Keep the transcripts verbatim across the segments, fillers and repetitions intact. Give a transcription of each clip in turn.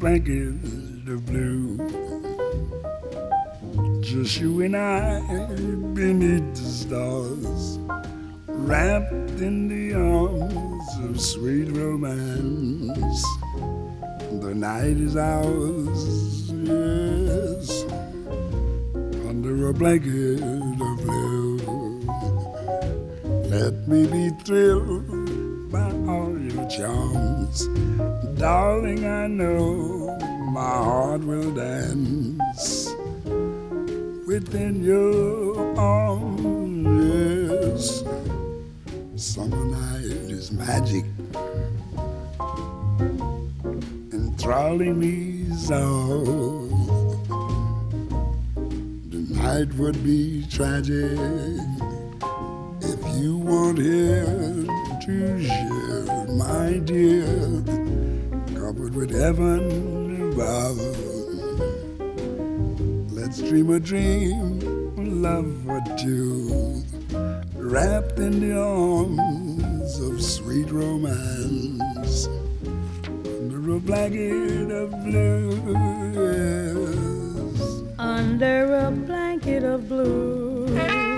blanket of blue. Just you and I beneath the stars, wrapped in the arms of sweet romance. The night is ours, yes, under a blanket of blue. Let me be thrilled by all your charms. Darling, I know my heart will dance within your arms, yes. Summer night is magic, enthralling me so. The night would be tragic if you weren't here to share, my dear, covered with heaven above. Let's dream a dream of love for two, wrapped in the arms of sweet romance, under a blanket of blue, yes. Under a blanket of blue,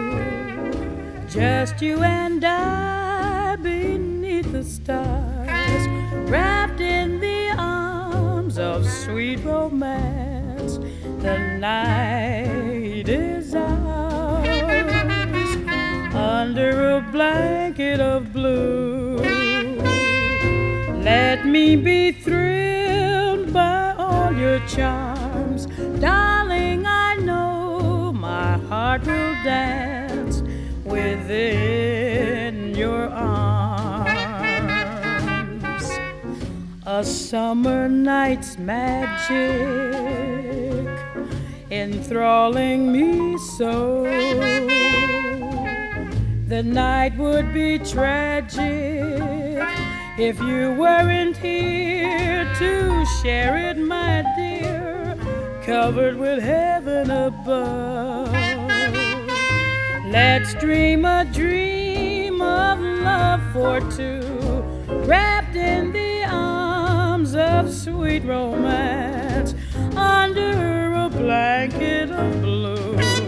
just you and I beneath the stars, wrapped in the arms of sweet romance. The night is ours, under a blanket of blue. Let me be thrilled by all your charms. Darling, I know my heart will dance within your arms. A summer night's magic enthralling me so. The night would be tragic if you weren't here to share it, my dear, covered with heaven above. Let's dream a dream of love for two, wrapped in the arms of sweet romance, under a blanket of blue.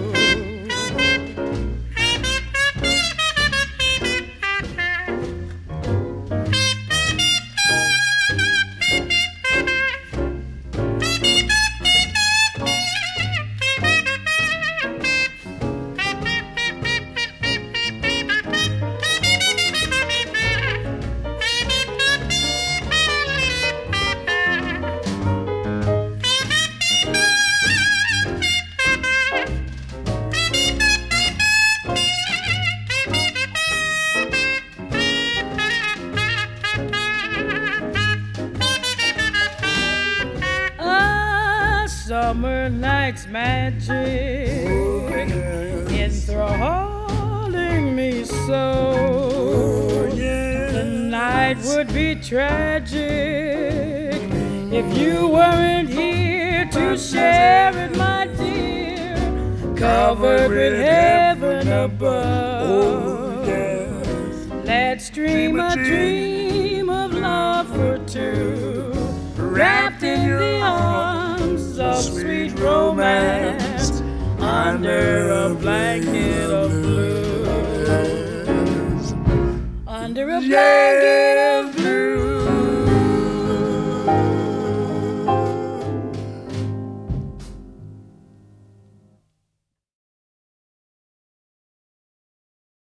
Summer night's magic, oh, yes, enthralling me so. Oh, yes. The night would be tragic if you weren't here to share it, my dear, covered with heaven above. Oh, yes. Let's dream a dream of love for two, wrapped in the arms of sweet romance, under a blanket of blue. Under a blanket